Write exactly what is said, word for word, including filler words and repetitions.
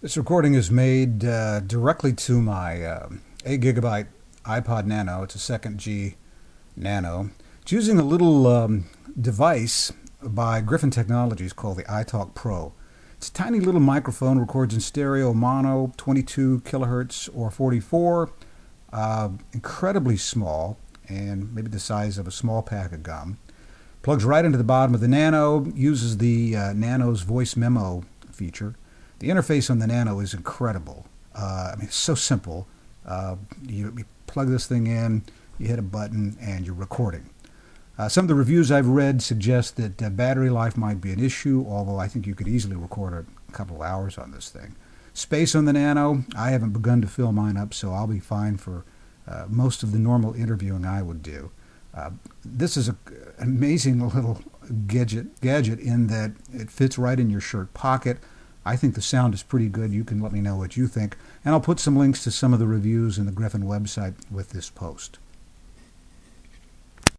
This recording is made uh, directly to my uh, eight gigabyte iPod Nano. It's a second G Nano. It's using a little um, device by Griffin Technologies called the iTalk Pro. It's a tiny little microphone, records in stereo, mono, twenty-two kilohertz or forty-four. Uh, incredibly small, and maybe the size of a small pack of gum. Plugs right into the bottom of the Nano, uses the uh, Nano's voice memo feature. The interface on the Nano is incredible. Uh, I mean, it's so simple. Uh, you, you plug this thing in, you hit a button, and you're recording. Uh, some of the reviews I've read suggest that uh, battery life might be an issue, although I think you could easily record a couple of hours on this thing. Space on the Nano, I haven't begun to fill mine up, so I'll be fine for uh, most of the normal interviewing I would do. Uh, this is a, an amazing little gadget, gadget in that it fits right in your shirt pocket. I think the sound is pretty good. You can let me know what you think. And I'll put some links to some of the reviews in the Griffin website with this post.